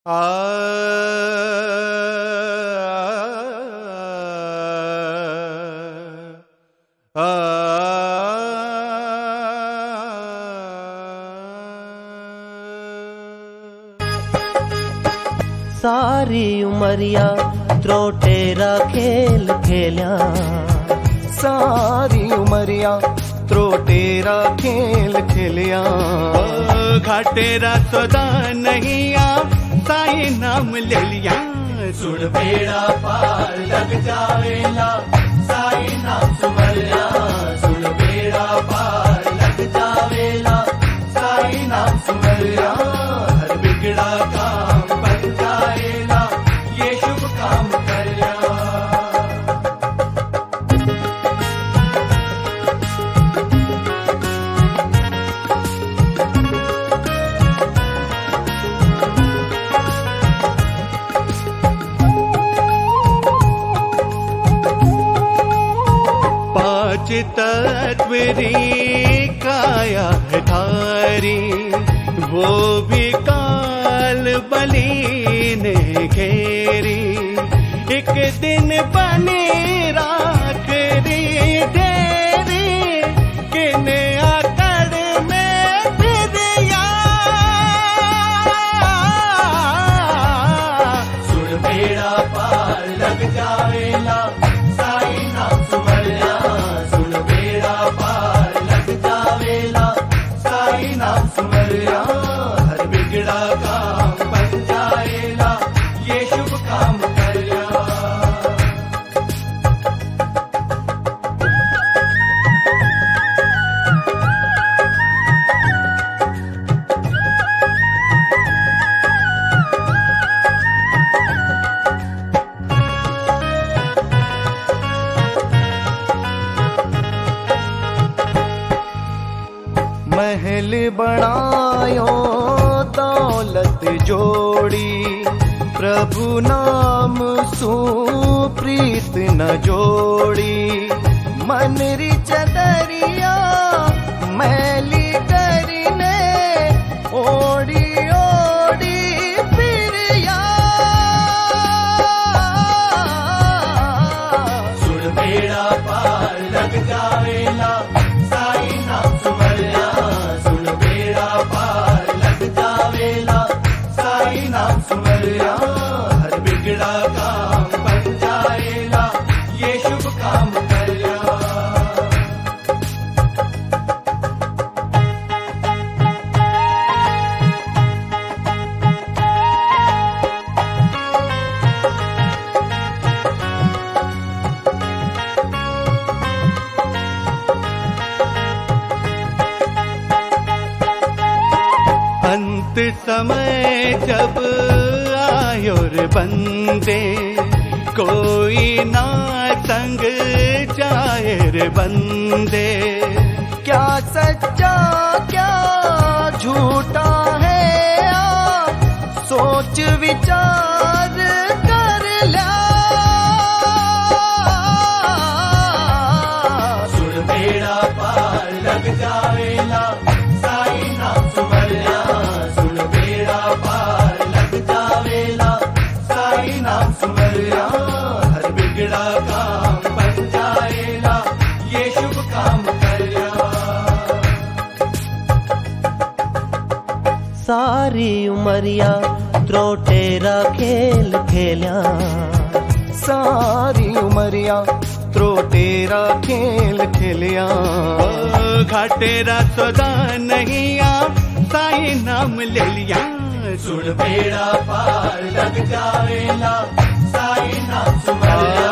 सारी उमरिया त्रोटेरा खेल खेलिया, सारी उमरिया त्रोटेरा खेल खेलिया। घाटेरा सौदा नहीं आ साई नाम ले लिया। सुन बेड़ा पार लग जावेला साई नाम सुमरिया। सुन बेड़ा पार लग जावेला साई नाम सुमरिया। हर बिगड़ा काम बन जाएला ये शुभ काम करया। तत्वरी काया है धारी, वो भी काल बली ने घेरी। एक दिन बने राखरी देरी, किने आकड़ में फिरिया। सुन बेड़ा पार लग जावेला साई नाम सुमरिया। सुन बेड़ा पार लग जावेला साई नाम सुमरिया। हर बिगड़ा काम बन जाएला ये शुभ काम करया। महल बनायो दौलत जोड़ी, प्रभु नाम सुप्रीत न जोड़ी। मनरी चदरिया मैली करीने ओड़ी ओड़ी फिरिया। सुन बेड़ा पार लग जावेला साई नाम सुमरिया। सुन बेड़ा पार लग जावेला साई नाम सुमरिया। हर बिगड़ा काम बन जाएला ये शुभ काम करया। अंत समय जब आयो रे बंदे, कोई ना संग जाए रे बंदे। क्या सच्चा क्या झूठा है सोच विचार कर ला। सुन बेड़ा पार लग जावेला साई नाम सुमरिया। सुन बेड़ा पार लग जावेला साई नाम सुमरिया। हर बिगड़ा काम बन जाएला ये शुभ काम करया। सारी उमरिया त्रोटेरा खेल खेलिया, सारी उमरिया त्रोटेरा खेल खेलिया। घाटेरा सौदा नहीं आ साई नाम ले लिया। सुन बेड़ा पार लग जावेला साई नाम सुमरिया।